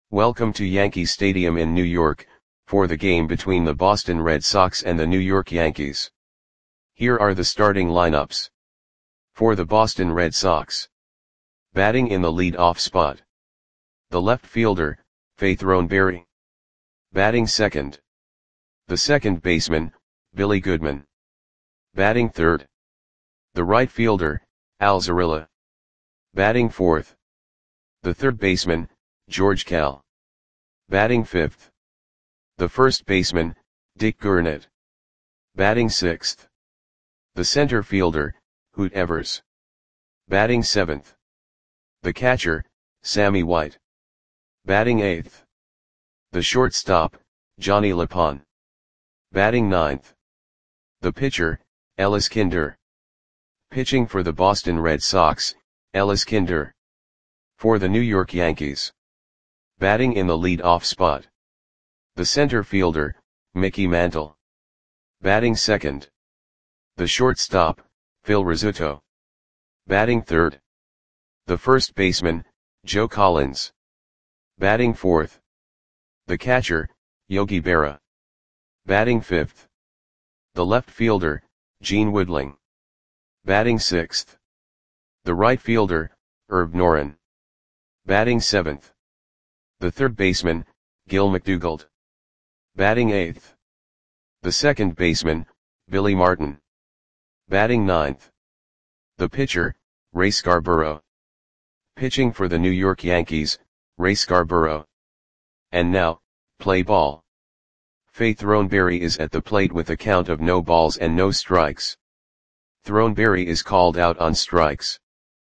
Welcome to Yankee Stadium in New York, for the game between the Boston Red Sox and the New York Yankees. Here are the starting lineups. For the Boston Red Sox. Batting in the lead-off spot. The left fielder, Faith Throneberry. Batting second. The second baseman, Billy Goodman. Batting third. The right fielder, Al Zarrilla. Batting fourth. The third baseman, George Kell. Batting fifth. The first baseman, Dick Gurnett. Batting sixth. The center fielder, Hoot Evers. Batting seventh. The catcher, Sammy White. Batting eighth. The shortstop, Johnny LePon. Batting ninth. The pitcher, Ellis Kinder. Pitching for the Boston Red Sox, Ellis Kinder. For the New York Yankees. Batting in the lead-off spot. The center fielder, Mickey Mantle. Batting second. The shortstop, Phil Rizzuto. Batting third. The first baseman, Joe Collins. Batting fourth. The catcher, Yogi Berra. Batting fifth. The left fielder, Gene Woodling. Batting sixth. The right fielder, Herb Noren. Batting seventh. The third baseman, Gil McDougald. Batting eighth. The second baseman, Billy Martin. Batting ninth. The pitcher, Ray Scarborough. Pitching for the New York Yankees, Ray Scarborough. And now, play ball. Faith Throneberry is at the plate with a count of no balls and no strikes. Throneberry is called out on strikes.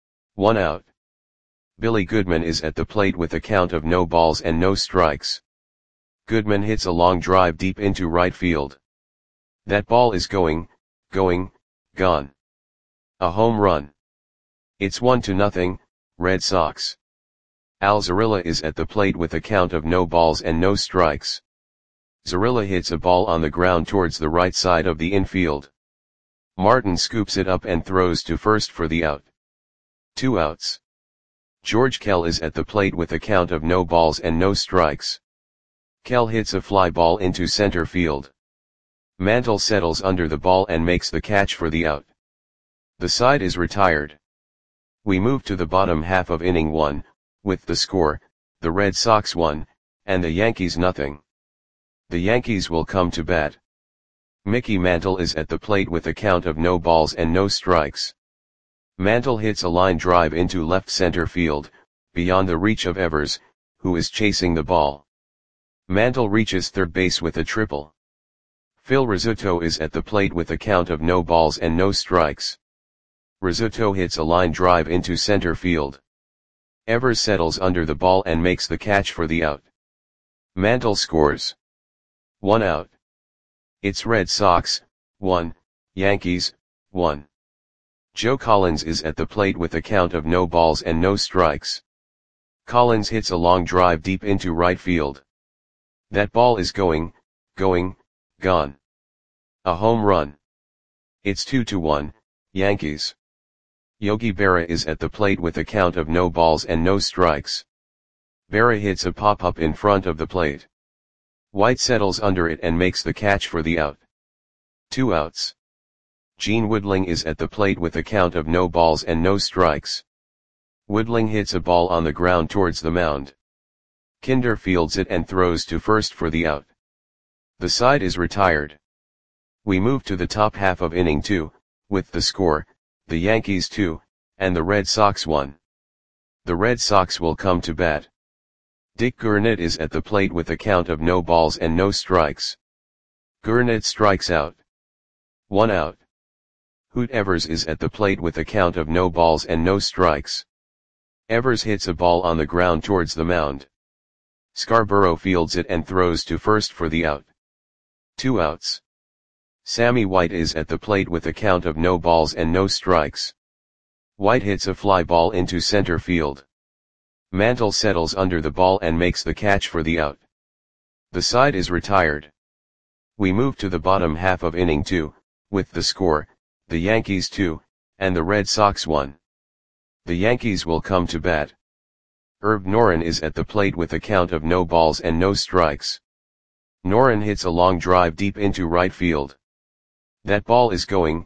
1 out. Billy Goodman is at the plate with a count of no balls and no strikes. Goodman hits a long drive deep into right field. That ball is gone. A home run. It's 1-0, Red Sox. Al Zarrilla is at the plate with a count of no balls and no strikes. Zarrilla hits a ball on the ground towards the right side of the infield. Martin scoops it up and throws to first for the out. 2 outs. George Kell is at the plate with a count of no balls and no strikes. Kell hits a fly ball into center field. Mantle settles under the ball and makes the catch for the out. The side is retired. We move to the bottom half of inning 1, with the score, the Red Sox 1, and the Yankees 0. The Yankees will come to bat. Mickey Mantle is at the plate with a count of no balls and no strikes. Mantle hits a line drive into left center field, beyond the reach of Evers, who is chasing the ball. Mantle reaches third base with a triple. Phil Rizzuto is at the plate with a count of no balls and no strikes. Rizzuto hits a line drive into center field. Evers settles under the ball and makes the catch for the out. Mantle scores. 1 out. It's Red Sox 1, Yankees 1. Joe Collins is at the plate with a count of no balls and no strikes. Collins hits a long drive deep into right field. That ball is gone. A home run. It's 2-1, Yankees. Yogi Berra is at the plate with a count of no balls and no strikes. Berra hits a pop-up in front of the plate. White settles under it and makes the catch for the out. 2 outs. Gene Woodling is at the plate with a count of no balls and no strikes. Woodling hits a ball on the ground towards the mound. Kinder fields it and throws to first for the out. The side is retired. We move to the top half of inning 2, with the score, the Yankees 2, and the Red Sox 1. The Red Sox will come to bat. Dick Gurnett is at the plate with a count of no balls and no strikes. Gurnett strikes out. 1 out. Hoot Evers is at the plate with a count of no balls and no strikes. Evers hits a ball on the ground towards the mound. Scarborough fields it and throws to first for the out. 2 outs. Sammy White is at the plate with a count of no balls and no strikes. White hits a fly ball into center field. Mantle settles under the ball and makes the catch for the out. The side is retired. We move to the bottom half of inning 2, with the score, the Yankees 2, and the Red Sox 1. The Yankees will come to bat. Herb Noren is at the plate with a count of no balls and no strikes. Noren hits a long drive deep into right field. That ball is going,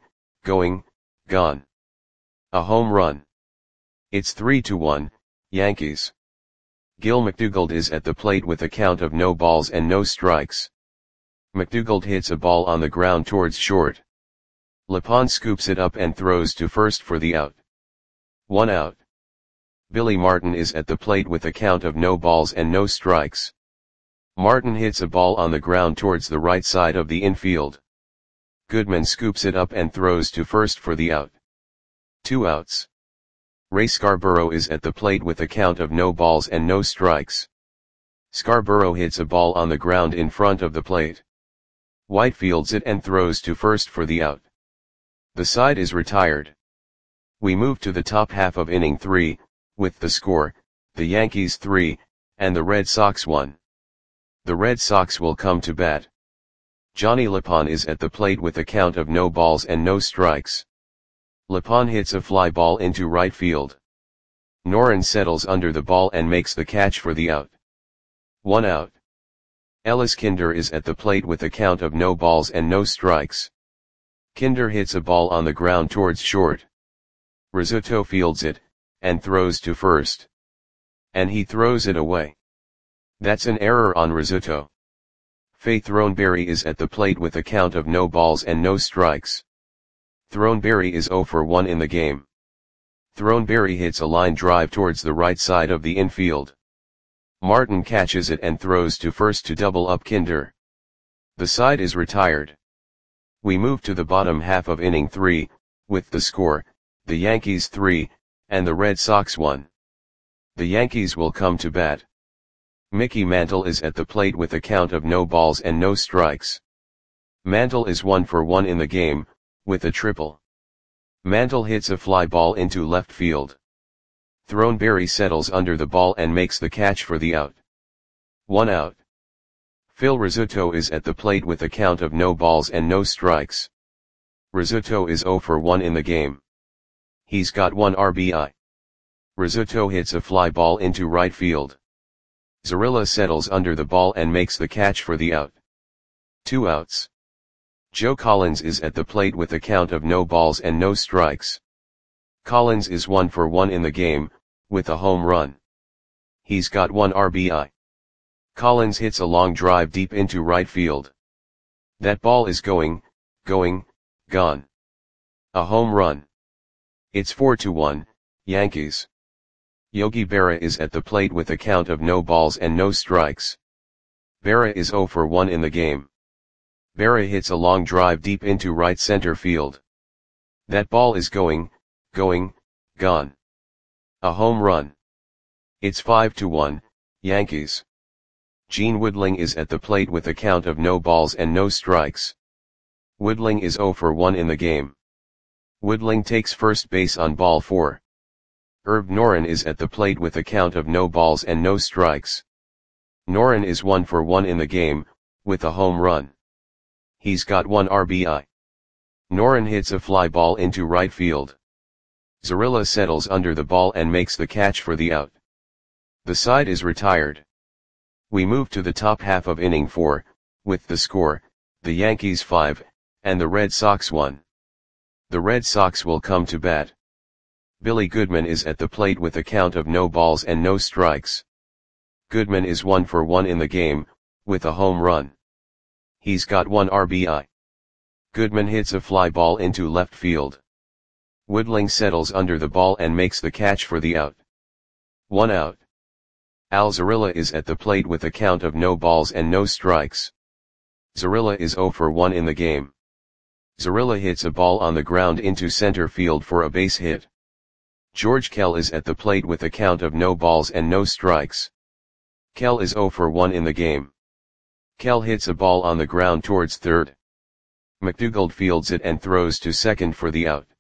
gone. A home run. It's 3-1, Yankees. Gil McDougald is at the plate with a count of no balls and no strikes. McDougald hits a ball on the ground towards short. Lepond scoops it up and throws to first for the out. 1 out. Billy Martin is at the plate with a count of no balls and no strikes. Martin hits a ball on the ground towards the right side of the infield. Goodman scoops it up and throws to first for the out. 2 outs. Ray Scarborough is at the plate with a count of no balls and no strikes. Scarborough hits a ball on the ground in front of the plate. White fields it and throws to first for the out. The side is retired. We move to the top half of inning 3, with the score, the Yankees 3, and the Red Sox 1. The Red Sox will come to bat. Johnny Lepond is at the plate with a count of no balls and no strikes. Lepond hits a fly ball into right field. Noren settles under the ball and makes the catch for the out. 1 out. Ellis Kinder is at the plate with a count of no balls and no strikes. Kinder hits a ball on the ground towards short. Rizzuto fields it, and throws to first. And he throws it away. That's an error on Rizzuto. Faye Throneberry is at the plate with a count of no balls and no strikes. Throneberry is 0 for 1 in the game. Throneberry hits a line drive towards the right side of the infield. Martin catches it and throws to first to double up Kinder. The side is retired. We move to the bottom half of inning 3, with the score, the Yankees 3, and the Red Sox 1. The Yankees will come to bat. Mickey Mantle is at the plate with a count of no balls and no strikes. Mantle is 1 for 1 in the game, with a triple. Mantle hits a fly ball into left field. Throneberry settles under the ball and makes the catch for the out. 1 out. Phil Rizzuto is at the plate with a count of no balls and no strikes. Rizzuto is 0 for 1 in the game. He's got 1 RBI. Rizzuto hits a fly ball into right field. Zarilla settles under the ball and makes the catch for the out. 2 outs. Joe Collins is at the plate with a count of no balls and no strikes. Collins is 1 for 1 in the game, with a home run. He's got 1 RBI. Collins hits a long drive deep into right field. That ball is going, gone. A home run. It's 4-1, Yankees. Yogi Berra is at the plate with a count of no balls and no strikes. Berra is 0 for 1 in the game. Berra hits a long drive deep into right center field. That ball is going, gone. A home run. It's 5-1, Yankees. Gene Woodling is at the plate with a count of no balls and no strikes. Woodling is 0 for 1 in the game. Woodling takes first base on ball 4. Herb Noren is at the plate with a count of no balls and no strikes. Noren is 1 for 1 in the game, with a home run. He's got 1 RBI. Noren hits a fly ball into right field. Zarilla settles under the ball and makes the catch for the out. The side is retired. We move to the top half of inning 4, with the score, the Yankees 5, and the Red Sox 1. The Red Sox will come to bat. Billy Goodman is at the plate with a count of no balls and no strikes. Goodman is 1 for 1 in the game, with a home run. He's got 1 RBI. Goodman hits a fly ball into left field. Woodling settles under the ball and makes the catch for the out. 1 out. Al Zarilla is at the plate with a count of no balls and no strikes. Zarilla is 0 for 1 in the game. Zarilla hits a ball on the ground into center field for a base hit. George Kell is at the plate with a count of no balls and no strikes. Kell is 0 for 1 in the game. Kell hits a ball on the ground towards third. McDougald fields it and throws to second for the out.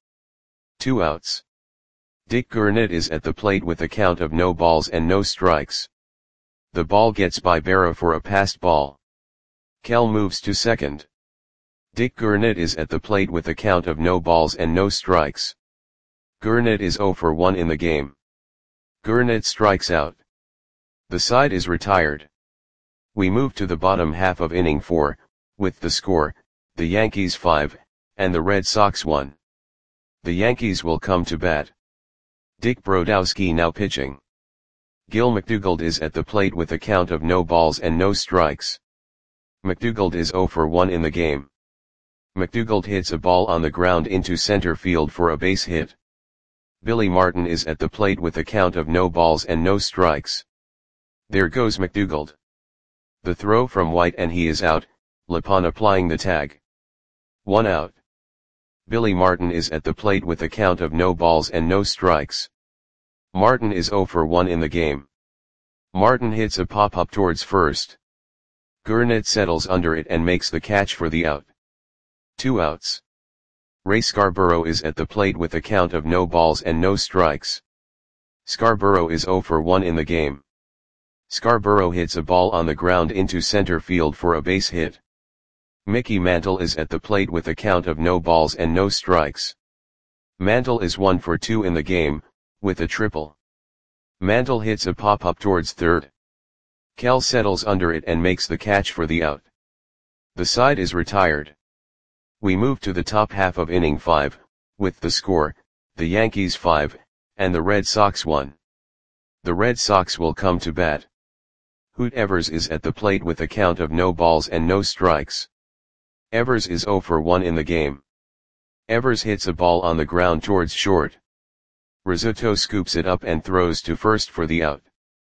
2 outs. Dick Gurnett is at the plate with a count of no balls and no strikes. The ball gets by Berra for a passed ball. Kell moves to second. Dick Gurnett is at the plate with a count of no balls and no strikes. Gurnett is 0 for 1 in the game. Gurnet strikes out. The side is retired. We move to the bottom half of inning 4, with the score, the Yankees 5, and the Red Sox 1. The Yankees will come to bat. Dick Brodowski now pitching. Gil McDougald is at the plate with a count of no balls and no strikes. McDougald is 0 for 1 in the game. McDougald hits a ball on the ground into center field for a base hit. Billy Martin is at the plate with a count of no balls and no strikes. There goes McDougald. The throw from White and he is out, Lepon applying the tag. 1 out. Billy Martin is at the plate with a count of no balls and no strikes. Martin is 0 for 1 in the game. Martin hits a pop-up towards first. Gurnet settles under it and makes the catch for the out. 2 outs. Ray Scarborough is at the plate with a count of no balls and no strikes. Scarborough is 0 for 1 in the game. Scarborough hits a ball on the ground into center field for a base hit. Mickey Mantle is at the plate with a count of no balls and no strikes. Mantle is 1 for 2 in the game, with a triple. Mantle hits a pop-up towards third. Kell settles under it and makes the catch for the out. The side is retired. We move to the top half of inning 5, with the score, the Yankees 5, and the Red Sox 1. The Red Sox will come to bat. Hoot Evers is at the plate with a count of no balls and no strikes. Evers is 0 for 1 in the game. Evers hits a ball on the ground towards short. Rizzuto scoops it up and throws to first for the out.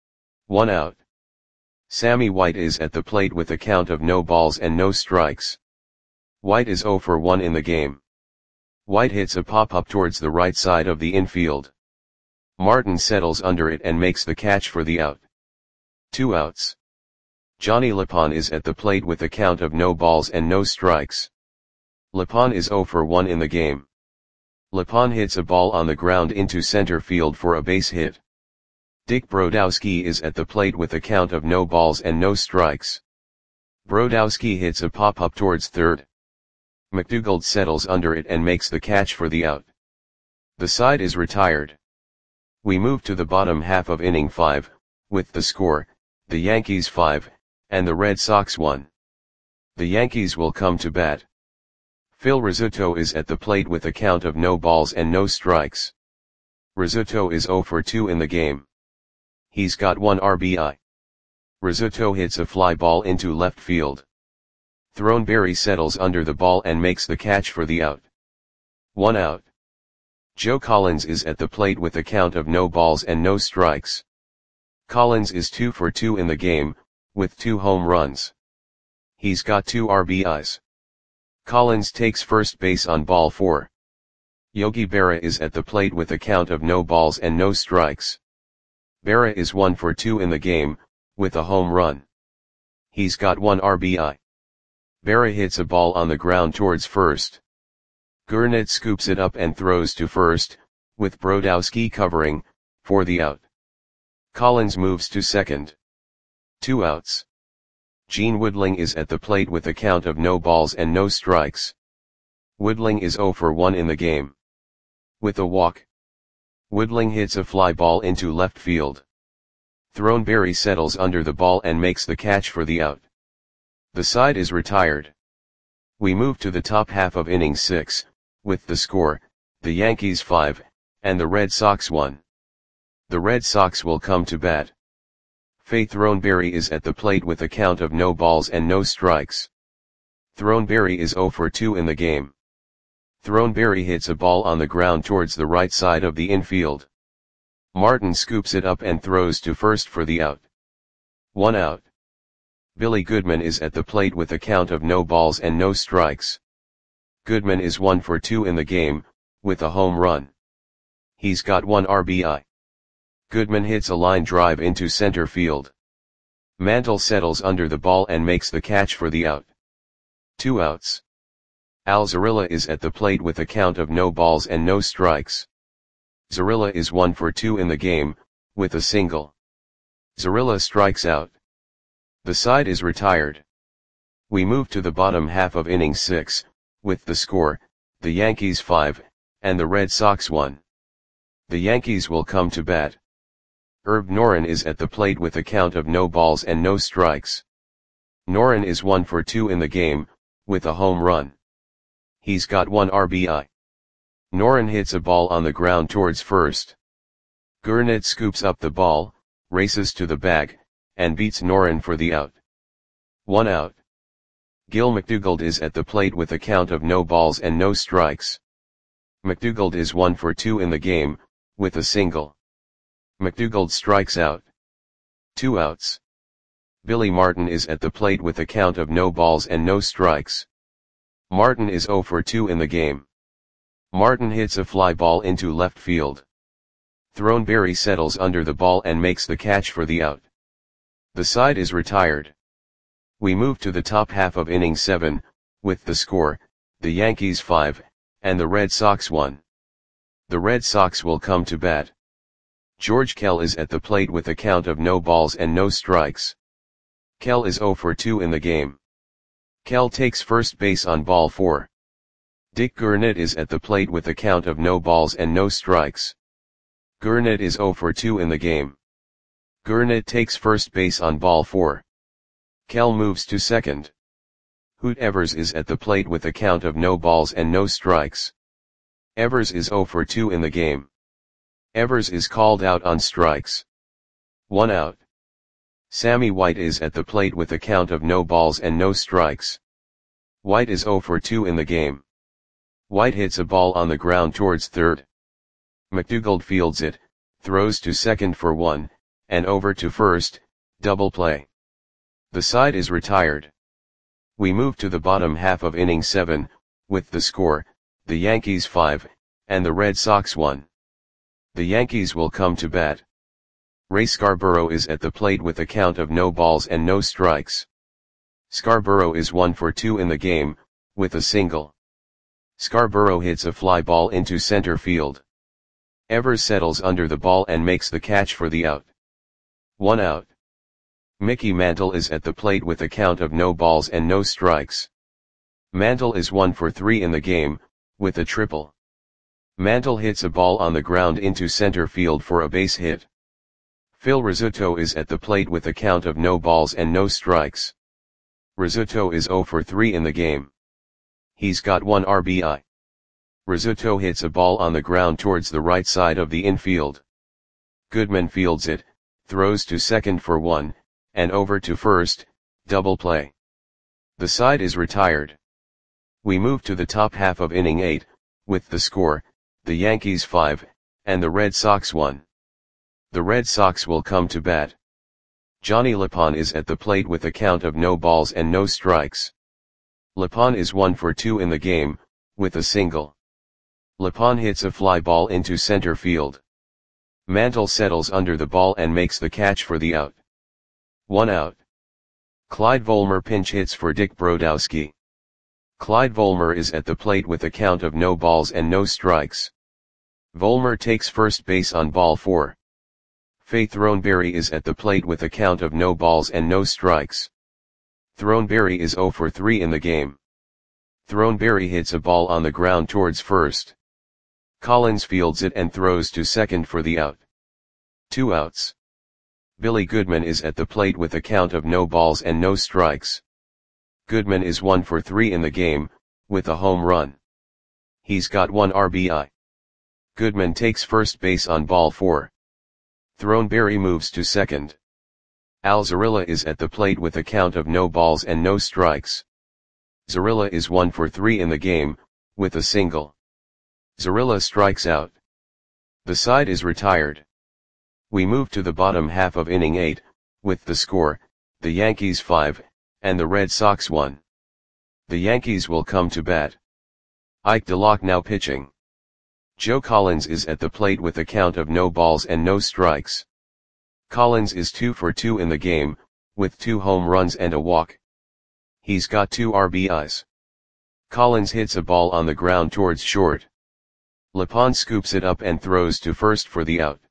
1 out. Sammy White is at the plate with a count of no balls and no strikes. White is 0 for 1 in the game. White hits a pop-up towards the right side of the infield. Martin settles under it and makes the catch for the out. 2 outs. Johnny Lepon is at the plate with a count of no balls and no strikes. Lepon is 0 for 1 in the game. Lepon hits a ball on the ground into center field for a base hit. Dick Brodowski is at the plate with a count of no balls and no strikes. Brodowski hits a pop-up towards third. McDougald settles under it and makes the catch for the out. The side is retired. We move to the bottom half of inning 5, with the score, the Yankees 5, and the Red Sox 1. The Yankees will come to bat. Phil Rizzuto is at the plate with a count of no balls and no strikes. Rizzuto is 0 for 2 in the game. He's got 1 RBI. Rizzuto hits a fly ball into left field. Throneberry settles under the ball and makes the catch for the out. 1 out. Joe Collins is at the plate with a count of no balls and no strikes. Collins is 2 for 2 in the game, with 2 home runs. He's got 2 RBIs. Collins takes first base on ball 4. Yogi Berra is at the plate with a count of no balls and no strikes. Berra is 1 for 2 in the game, with a home run. He's got 1 RBI. Berra hits a ball on the ground towards first. Gurnet scoops it up and throws to first, with Brodowski covering, for the out. Collins moves to second. 2 outs. Gene Woodling is at the plate with a count of no balls and no strikes. Woodling is 0 for 1 in the game. With a walk. Woodling hits a fly ball into left field. Throneberry settles under the ball and makes the catch for the out. The side is retired. We move to the top half of inning 6, with the score, the Yankees 5, and the Red Sox 1. The Red Sox will come to bat. Faye Throneberry is at the plate with a count of no balls and no strikes. Throneberry is 0 for 2 in the game. Throneberry hits a ball on the ground towards the right side of the infield. Martin scoops it up and throws to first for the out. 1 out. Billy Goodman is at the plate with a count of no balls and no strikes. Goodman is 1 for 2 in the game, with a home run. He's got 1 RBI. Goodman hits a line drive into center field. Mantle settles under the ball and makes the catch for the out. 2 outs. Al Zarilla is at the plate with a count of no balls and no strikes. Zarilla is 1 for 2 in the game, with a single. Zarilla strikes out. The side is retired. We move to the bottom half of inning 6, with the score, the Yankees 5, and the Red Sox 1. The Yankees will come to bat. Herb Noren is at the plate with a count of no balls and no strikes. Noren is 1 for 2 in the game, with a home run. He's got 1 RBI. Noren hits a ball on the ground towards first. Gurnet scoops up the ball, races to the bag, and beats Noren for the out. 1 out. Gil McDougald is at the plate with a count of no balls and no strikes. McDougald is 1 for 2 in the game, with a single. McDougald strikes out. 2 outs. Billy Martin is at the plate with a count of no balls and no strikes. Martin is 0 for 2 in the game. Martin hits a fly ball into left field. Throneberry settles under the ball and makes the catch for the out. The side is retired. We move to the top half of inning 7, with the score, the Yankees 5, and the Red Sox 1. The Red Sox will come to bat. George Kell is at the plate with a count of no balls and no strikes. Kell is 0 for 2 in the game. Kell takes first base on ball 4. Dick Gurnet is at the plate with a count of no balls and no strikes. Gurnet is 0 for 2 in the game. Gurnet takes first base on ball 4. Kell moves to second. Hoot Evers is at the plate with a count of no balls and no strikes. Evers is 0 for 2 in the game. Evers is called out on strikes. 1 out. Sammy White is at the plate with a count of no balls and no strikes. White is 0 for 2 in the game. White hits a ball on the ground towards third. McDougald fields it, throws to second for 1, and over to first, double play. The side is retired. We move to the bottom half of inning 7, with the score, the Yankees 5, and the Red Sox 1. The Yankees will come to bat. Ray Scarborough is at the plate with a count of no balls and no strikes. Scarborough is 1 for 2 in the game, with a single. Scarborough hits a fly ball into center field. Evers settles under the ball and makes the catch for the out. 1 out. Mickey Mantle is at the plate with a count of no balls and no strikes. Mantle is 1 for 3 in the game, with a triple. Mantle hits a ball on the ground into center field for a base hit. Phil Rizzuto is at the plate with a count of no balls and no strikes. Rizzuto is 0 for 3 in the game. He's got 1 RBI. Rizzuto hits a ball on the ground towards the right side of the infield. Goodman fields it, throws to second for 1, and over to first, double play. The side is retired. We move to the top half of inning 8, with the score, the Yankees 5, and the Red Sox 1. The Red Sox will come to bat. Johnny Lapon is at the plate with a count of no balls and no strikes. Lapon is 1 for 2 in the game, with a single. Lapon hits a fly ball into center field. Mantle settles under the ball and makes the catch for the out. 1 out. Clyde Volmer pinch hits for Dick Brodowski. Clyde Volmer is at the plate with a count of no balls and no strikes. Volmer takes first base on ball 4. Faye Throneberry is at the plate with a count of no balls and no strikes. Throneberry is 0 for 3 in the game. Throneberry hits a ball on the ground towards first. Collins fields it and throws to second for the out. 2 outs. Billy Goodman is at the plate with a count of no balls and no strikes. Goodman is 1 for 3 in the game, with a home run. He's got 1 RBI. Goodman takes first base on ball 4. Throneberry moves to second. Al Zarilla is at the plate with a count of no balls and no strikes. Zarilla is 1 for 3 in the game, with a single. Zarilla strikes out. The side is retired. We move to the bottom half of inning 8, with the score, the Yankees 5, and the Red Sox 1. The Yankees will come to bat. Ike DeLock now pitching. Joe Collins is at the plate with a count of no balls and no strikes. Collins is 2 for 2 in the game, with 2 home runs and a walk. He's got 2 RBIs. Collins hits a ball on the ground towards short. Lapon scoops it up and throws to first for the out.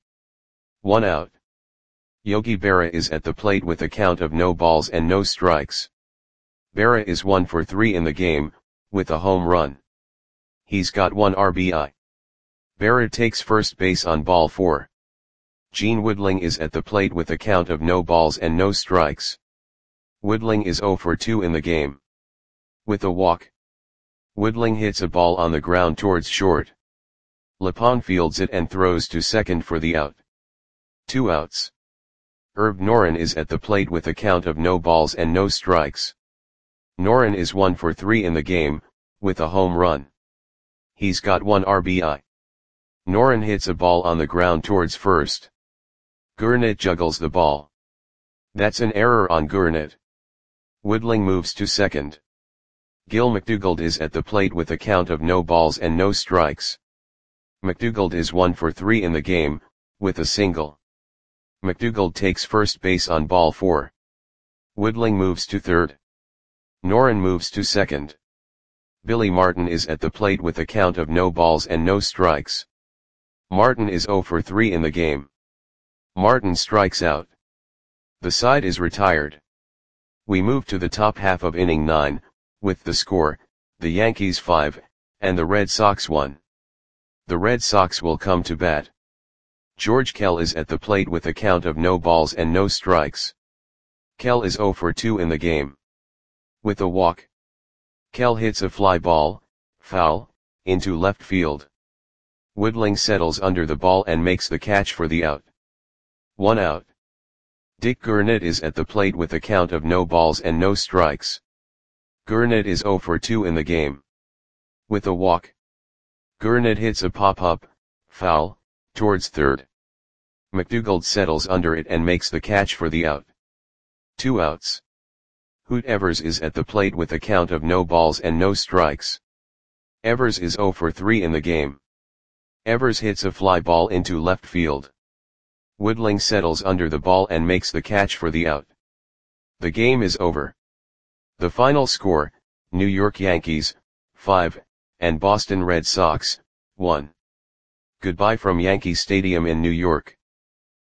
1 out. Yogi Berra is at the plate with a count of no balls and no strikes. Berra is 1 for 3 in the game, with a home run. He's got 1 RBI. Berra takes first base on ball 4. Gene Woodling is at the plate with a count of no balls and no strikes. Woodling is 0 for 2 in the game. With a walk, Woodling hits a ball on the ground towards short. Lepond fields it and throws to second for the out. 2 outs. Herb Noren is at the plate with a count of no balls and no strikes. Noren is 1 for 3 in the game, with a home run. He's got 1 RBI. Noren hits a ball on the ground towards first. Gurnet juggles the ball. That's an error on Gurnet. Woodling moves to second. Gil McDougald is at the plate with a count of no balls and no strikes. McDougald is 1 for 3 in the game, with a single. McDougald takes first base on ball 4. Woodling moves to third. Noren moves to second. Billy Martin is at the plate with a count of no balls and no strikes. Martin is 0 for 3 in the game. Martin strikes out. The side is retired. We move to the top half of inning 9, with the score, the Yankees 5, and the Red Sox 1. The Red Sox will come to bat. George Kell is at the plate with a count of no balls and no strikes. Kell is 0 for 2 in the game. With a walk, Kell hits a fly ball, foul, into left field. Woodling settles under the ball and makes the catch for the out. 1 out. Dick Gurnet is at the plate with a count of no balls and no strikes. Gurnet is 0 for 2 in the game. With a walk, Gurnet hits a pop-up, foul, towards third. McDougald settles under it and makes the catch for the out. 2 outs. Hoot Evers is at the plate with a count of no balls and no strikes. Evers is 0 for 3 in the game. Evers hits a fly ball into left field. Woodling settles under the ball and makes the catch for the out. The game is over. The final score, New York Yankees, 5, and Boston Red Sox, 1. Goodbye from Yankee Stadium in New York.